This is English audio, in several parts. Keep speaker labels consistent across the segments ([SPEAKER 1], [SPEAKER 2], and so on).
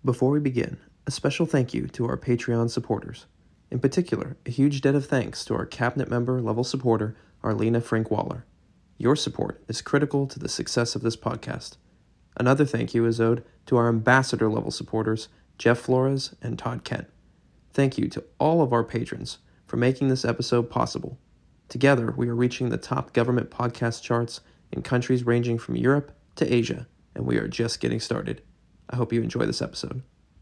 [SPEAKER 1] Before we begin, a special thank you to our Patreon supporters. In particular, a huge debt of thanks to our cabinet member level supporter, Arlena Frank-Waller. Your support is critical to the success of this podcast. Another thank you is owed to our ambassador level supporters, Jeff Flores and Todd Kent. Thank you to all of our patrons for making this episode possible. Together, we are reaching the top government podcast charts in countries ranging from Europe to Asia, and we are just getting started. I hope you enjoy this episode.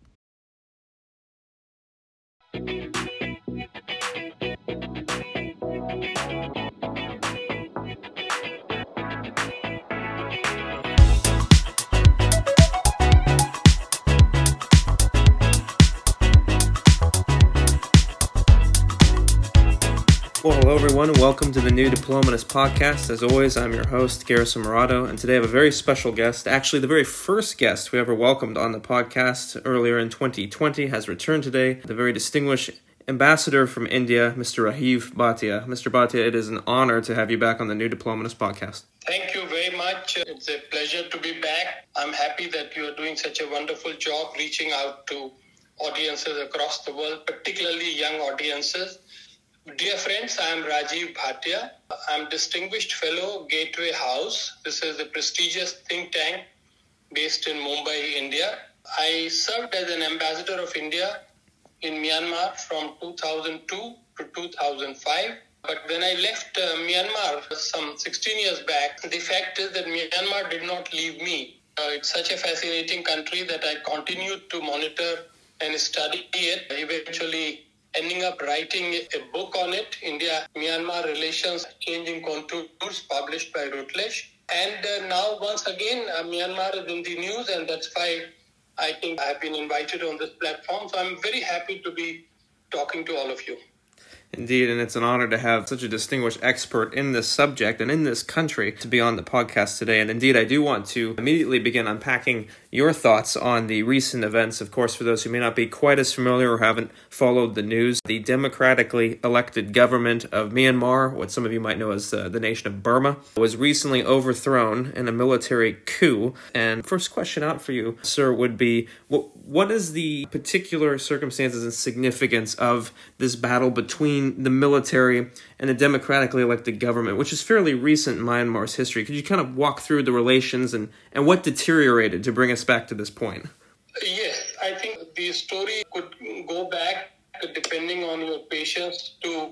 [SPEAKER 1] Well, hello everyone, and welcome to the New Diplomatist Podcast. As always, I'm your host, Garrison Murado, and today I have a very special guest. Actually, the very first guest we ever welcomed on the podcast earlier in 2020 has returned today. The very distinguished ambassador from India, Mr. Rajiv Bhatia. Mr. Bhatia, it is an honor to have you back on the New Diplomatist Podcast.
[SPEAKER 2] Thank you very much. It's a pleasure to be back. I'm happy that you are doing such a wonderful job reaching out to audiences across the world, particularly young audiences. Dear friends, I am Rajiv Bhatia. I'm Distinguished Fellow, Gateway House. This is a prestigious think tank based in Mumbai, India. I served as an ambassador of India in Myanmar from 2002 to 2005. But when I left Myanmar some 16 years back, the fact is that Myanmar did not leave me. It's such a fascinating country that I continued to monitor and study it, eventually ending up writing a book on it, India-Myanmar Relations Changing Contours, published by Routledge. And now, once again, Myanmar is in the news, and that's why I think I've been invited on this platform. So I'm very happy to be talking to all of you.
[SPEAKER 1] Indeed, and it's an honor to have such a distinguished expert in this subject and in this country to be on the podcast today. And indeed, I do want to immediately begin unpacking your thoughts on the recent events. Of course, for those who may not be quite as familiar or haven't followed the news, the democratically elected government of Myanmar, what some of you might know as the nation of Burma, was recently overthrown in a military coup. And first question out for you, sir, would be, what is the particular circumstances and significance of this battle between the military and the democratically elected government, which is fairly recent in Myanmar's history? Could you kind of walk through the relations and what deteriorated to bring us back to this point?
[SPEAKER 2] Yes, I think the story could go back, depending on your patience, to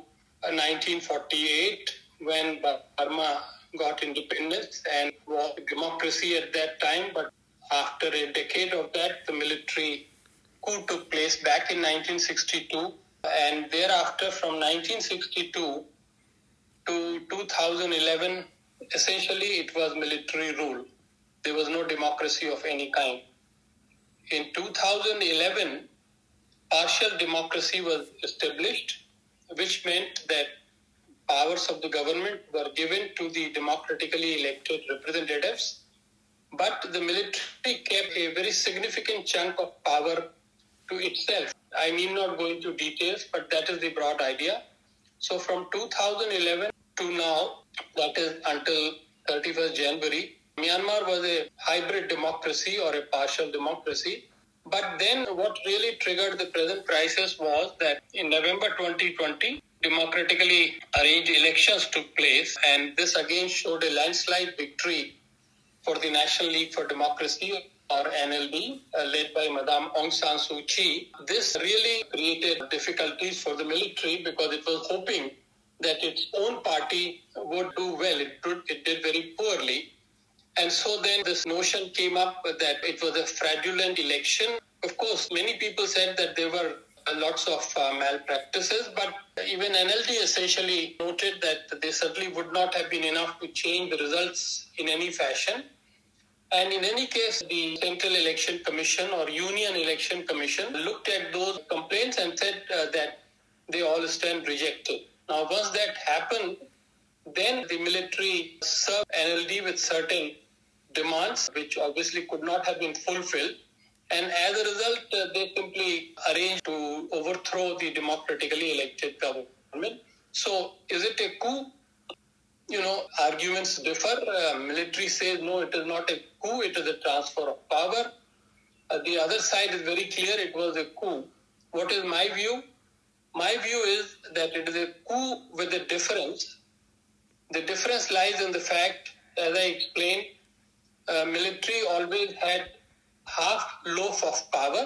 [SPEAKER 2] 1948 when Burma got independence and was a democracy at that time. But after a decade of that, the military coup took place back in 1962. And thereafter, from 1962 to 2011, essentially it was military rule. There was no democracy of any kind. In 2011, partial democracy was established, which meant that powers of the government were given to the democratically elected representatives, but the military kept a very significant chunk of power to itself. I need not go into details, but that is the broad idea. So from 2011 to now, that is until 31st January, Myanmar was a hybrid democracy or a partial democracy. But then what really triggered the present crisis was that in November 2020, democratically arranged elections took place. And this again showed a landslide victory for the National League for Democracy, or NLD, led by Madame Aung San Suu Kyi. This really created difficulties for the military because it was hoping that its own party would do well. It did very poorly. And so then this notion came up that it was a fraudulent election. Of course, many people said that there were lots of malpractices, but even NLD essentially noted that they certainly would not have been enough to change the results in any fashion. And in any case, the Central Election Commission or Union Election Commission looked at those complaints and said that they all stand rejected. Now, once that happened, then the military served NLD with certain demands, which obviously could not have been fulfilled. And as a result, they simply arranged to overthrow the democratically elected government. So, is it a coup? Arguments differ. Military says, no, it is not a coup, it is a transfer of power. The other side is very clear. It was a coup. What is my view? My view is that it is a coup with a difference. The difference lies in the fact, as I explained, military always had half loaf of power.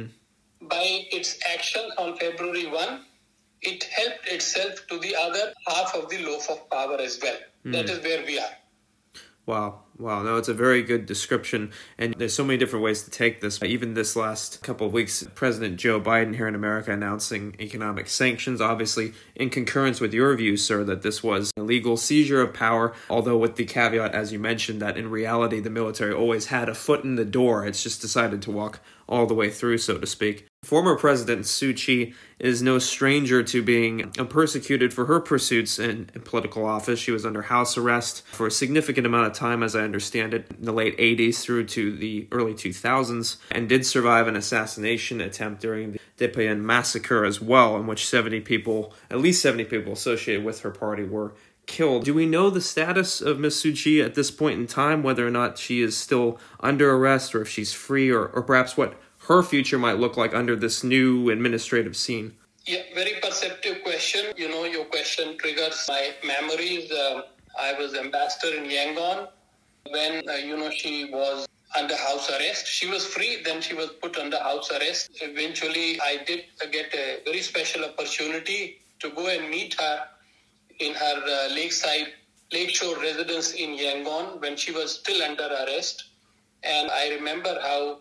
[SPEAKER 2] By its actions on February 1, it helped itself to the other half of the loaf of power as well. That is where we are.
[SPEAKER 1] Wow. No, it's a very good description, and there's so many different ways to take this. Even this last couple of weeks, President Joe Biden here in America announcing economic sanctions, obviously in concurrence with your view, sir, that this was a legal seizure of power, although with the caveat, as you mentioned, that in reality the military always had a foot in the door. It's just decided to walk all the way through, so to speak. Former President Suu Kyi is no stranger to being persecuted for her pursuits in political office. She was under house arrest for a significant amount of time, as I understand it, in the late 80s through to the early 2000s, and did survive an assassination attempt during the De Payen massacre as well, in which at least 70 people associated with her party were killed. Do we know the status of Ms. Suu Kyi at this point in time, whether or not she is still under arrest or if she's free, or perhaps what her future might look like under this new administrative scene?
[SPEAKER 2] Yeah, very perceptive question. Your question triggers my memories. I was ambassador in Yangon when, she was under house arrest. She was free, then she was put under house arrest. Eventually, I did get a very special opportunity to go and meet her in her lakeshore residence in Yangon when she was still under arrest. And I remember how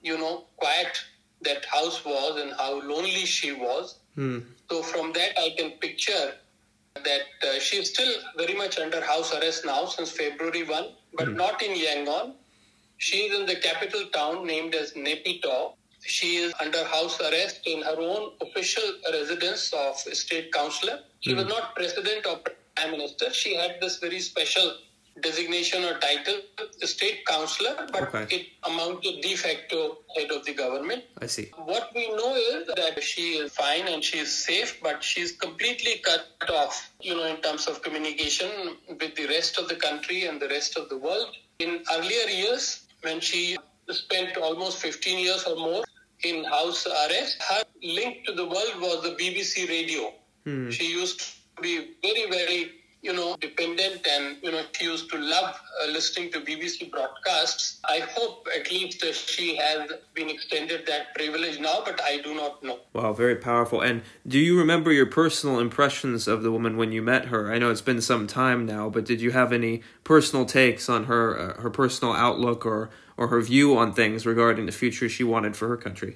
[SPEAKER 2] quiet that house was and how lonely she was. So from that, I can picture that she is still very much under house arrest now since February 1, but not in Yangon. She is in the capital town named as Naypyidaw. She is under house arrest in her own official residence of state councillor. She was not president or prime minister. She had this very special designation or title, state councillor, but it amounted de facto head of the government.
[SPEAKER 1] I see.
[SPEAKER 2] What we know is that she is fine and she is safe, but she's completely cut off, in terms of communication with the rest of the country and the rest of the world. In earlier years, when she spent almost 15 years or more in house arrest, her link to the world was the BBC radio. She used to be very, very dependent, and she used to love listening to BBC broadcasts. I hope at least she has been extended that privilege now, but I do not know.
[SPEAKER 1] Wow, very powerful. And do you remember your personal impressions of the woman when you met her? I know it's been some time now, but did you have any personal takes on her personal outlook or her view on things regarding the future she wanted for her country?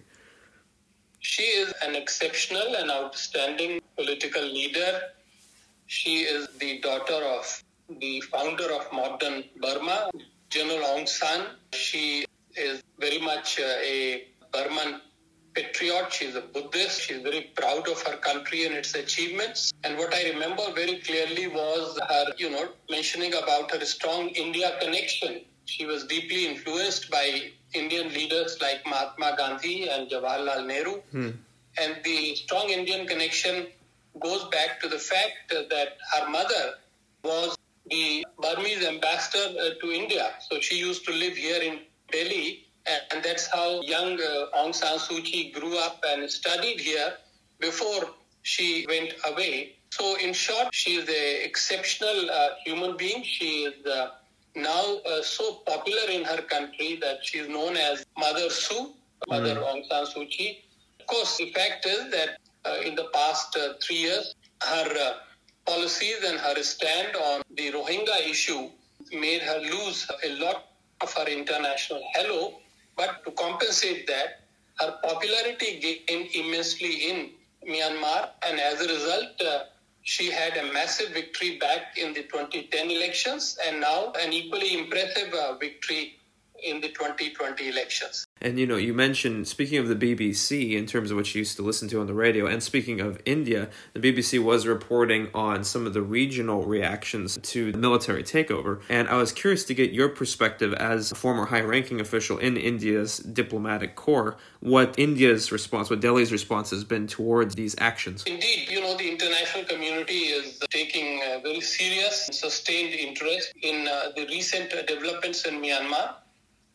[SPEAKER 2] She is an exceptional and outstanding political leader. She is the daughter of the founder of modern Burma, General Aung San. She is very much a Burman patriot. She's a Buddhist. She's very proud of her country and its achievements. And what I remember very clearly was her, mentioning about her strong India connection. She was deeply influenced by Indian leaders like Mahatma Gandhi and Jawaharlal Nehru. And the strong Indian connection goes back to the fact that her mother was the Burmese ambassador to India. So she used to live here in Delhi, and that's how young Aung San Suu Kyi grew up and studied here before she went away. So in short, she is an exceptional human being. She is now so popular in her country that she is known as Mother Suu, Mother Aung San Suu Kyi. Of course, the fact is that in the past 3 years, her policies and her stand on the Rohingya issue made her lose a lot of her international halo. But to compensate that, her popularity gained immensely in Myanmar, and as a result, she had a massive victory back in the 2010 elections, and now an equally impressive victory in the 2020 elections.
[SPEAKER 1] And you mentioned, speaking of the BBC in terms of what you used to listen to on the radio, and speaking of India, the BBC was reporting on some of the regional reactions to the military takeover. And I was curious to get your perspective as a former high-ranking official in India's diplomatic corps, what India's response, what Delhi's response has been towards these actions.
[SPEAKER 2] Indeed, the international community is taking a very serious, sustained interest in the recent developments in Myanmar.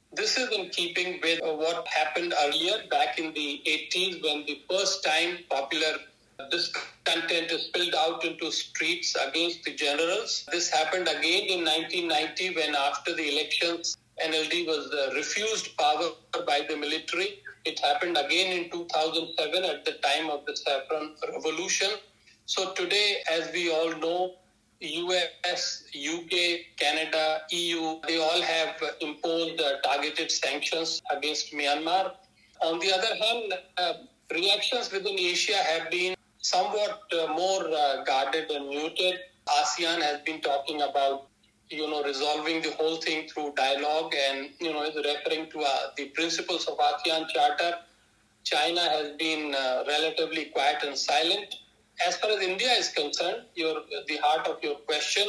[SPEAKER 2] This is in keeping with what happened earlier back in the 80s when the first time popular discontent is spilled out into streets against the generals. This happened again in 1990 when after the elections NLD was refused power by the military. It happened again in 2007 at the time of the Saffron Revolution. So today, as we all know, US, UK, Canada, EU, they all have imposed targeted sanctions against Myanmar. On the other hand, reactions within Asia have been somewhat more guarded and muted. ASEAN has been talking about, resolving the whole thing through dialogue and, is referring to the principles of ASEAN Charter. China has been relatively quiet and silent. As far as India is concerned, the heart of your question,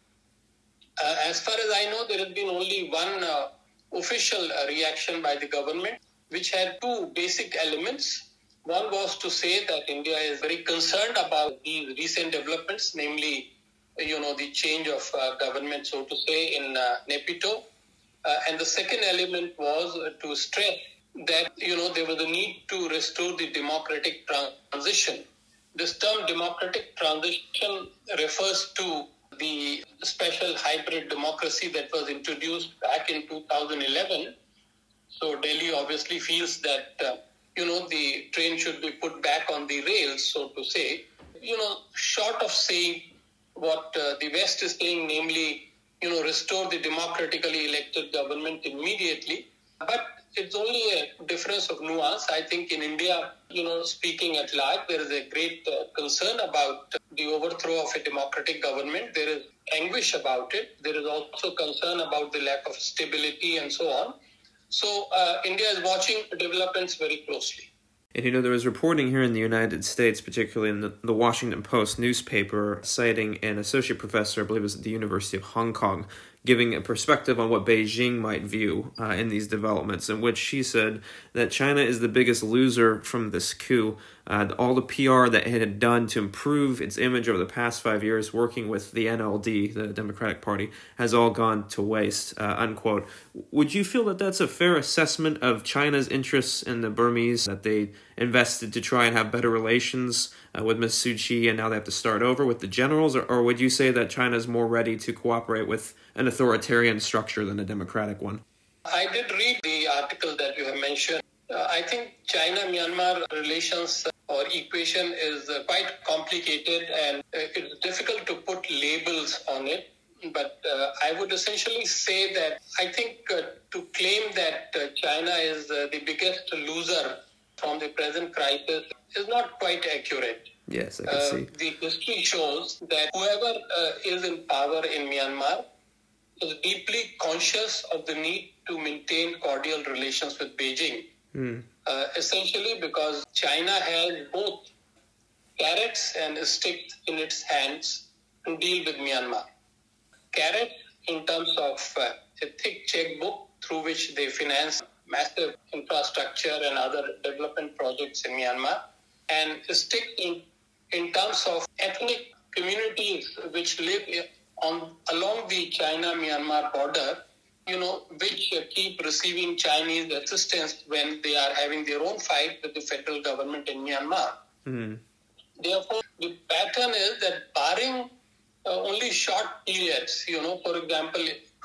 [SPEAKER 2] as far as I know, there has been only one official reaction by the government, which had two basic elements. One was to say that India is very concerned about these recent developments, namely, the change of government, so to say, in Naypyidaw. And the second element was to stress that, there was a need to restore the democratic transition. This term democratic transition refers to the special hybrid democracy that was introduced back in 2011. So Delhi obviously feels that, the train should be put back on the rails, so to say. Short of saying what the West is saying, namely, restore the democratically elected government immediately. But it's only a difference of nuance. I think in India, speaking at large, there is a great concern about the overthrow of a democratic government. There is anguish about it. There is also concern about the lack of stability and so on. So India is watching developments very closely.
[SPEAKER 1] And there was reporting here in the United States, particularly in the Washington Post newspaper, citing an associate professor, I believe it was at the University of Hong Kong, giving a perspective on what Beijing might view in these developments, in which she said that China is the biggest loser from this coup. All the PR that it had done to improve its image over the past 5 years, working with the NLD, the Democratic Party, has all gone to waste, unquote. Would you feel that that's a fair assessment of China's interests in the Burmese, that they invested to try and have better relations with Ms. Suu Kyi, and now they have to start over with the generals? Or would you say that China is more ready to cooperate with an authoritarian structure than a democratic one?
[SPEAKER 2] I did read the article that you have mentioned. I think China-Myanmar relations or equation is quite complicated and it's difficult to put labels on it. But I would essentially say that I think to claim that China is the biggest loser from the present crisis is not quite accurate.
[SPEAKER 1] Yes, I can see.
[SPEAKER 2] The history shows that whoever is in power in Myanmar is deeply conscious of the need to maintain cordial relations with Beijing. Essentially because China has both carrots and sticks in its hands to deal with Myanmar. Carrots in terms of a thick checkbook through which they finance massive infrastructure and other development projects in Myanmar, and stick in terms of ethnic communities which live along the China-Myanmar border, which keep receiving Chinese assistance when they are having their own fight with the federal government in Myanmar. Therefore, the pattern is that barring only short periods, for example,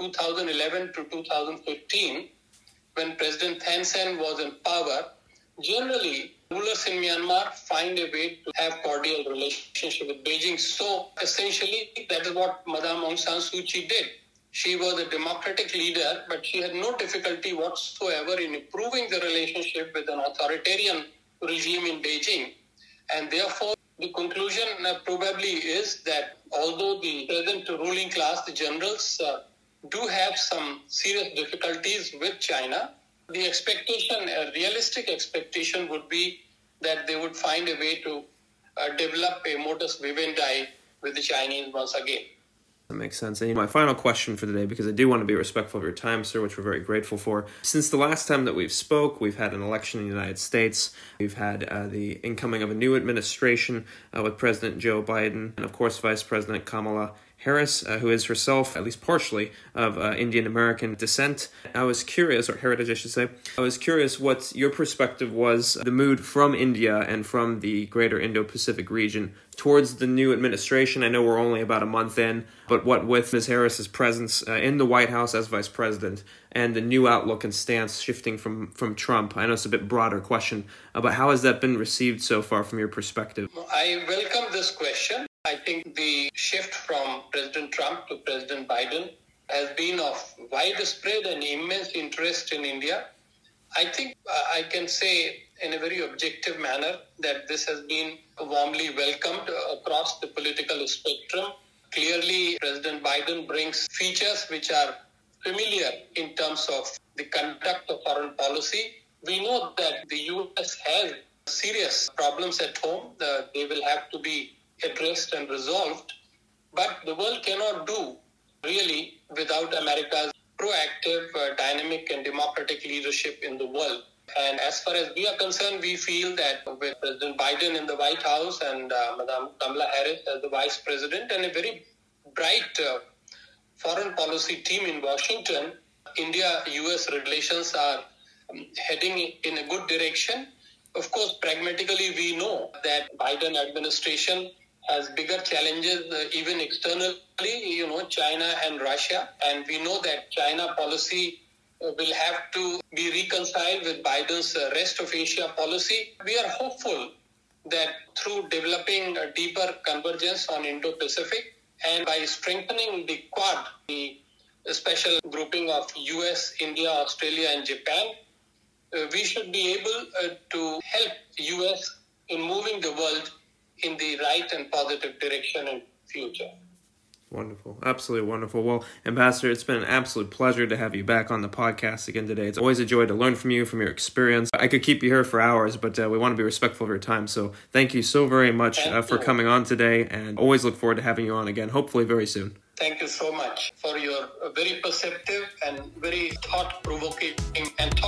[SPEAKER 2] 2011 to 2015, when President Thein Sein was in power, generally rulers in Myanmar find a way to have cordial relationship with Beijing. So essentially, that is what Madame Aung San Suu Kyi did. She was a democratic leader, but she had no difficulty whatsoever in improving the relationship with an authoritarian regime in Beijing. And therefore, the conclusion probably is that although the present ruling class, the generals, do have some serious difficulties with China, the expectation, a realistic expectation would be that they would find a way to develop a modus vivendi with the Chinese once again.
[SPEAKER 1] That makes sense. And my final question for the day, because I do want to be respectful of your time, sir, which we're very grateful for. Since the last time that we've spoke, we've had an election in the United States. We've had the incoming of a new administration with President Joe Biden and, of course, Vice President Kamala Harris, who is herself, at least partially, of Indian American descent. I was curious, or heritage I should say, I was curious what your perspective was, the mood from India and from the greater Indo-Pacific region towards the new administration. I know we're only about a month in, but what with Ms. Harris's presence in the White House as vice president and the new outlook and stance shifting from Trump, I know it's a bit broader question, but how has that been received so far from your perspective?
[SPEAKER 2] I welcome this question. I think the shift from President Trump to President Biden has been of widespread and immense interest in India. I think I can say in a very objective manner that this has been warmly welcomed across the political spectrum. Clearly, President Biden brings features which are familiar in terms of the conduct of foreign policy. We know that the U.S. has serious problems at home. They will have to be addressed and resolved. But the world cannot do really without America's proactive, dynamic and democratic leadership in the world. And as far as we are concerned, we feel that with President Biden in the White House and Madam Kamala Harris as the Vice President and a very bright foreign policy team in Washington, India-US relations are heading in a good direction. Of course, pragmatically, we know that Biden administration has bigger challenges, even externally, China and Russia. And we know that China policy will have to be reconciled with Biden's rest of Asia policy. We are hopeful that through developing a deeper convergence on Indo-Pacific and by strengthening the Quad, the special grouping of US, India, Australia, and Japan, we should be able to help US in moving the world in the right and positive direction in future.
[SPEAKER 1] Wonderful. Absolutely wonderful. Well, Ambassador, it's been an absolute pleasure to have you back on the podcast again today. It's always a joy to learn from you, from your experience. I could keep you here for hours, but we want to be respectful of your time. So thank you so very much for coming on today, and always look forward to having you on again, hopefully very soon.
[SPEAKER 2] Thank you so much for your very perceptive and very thought-provoking and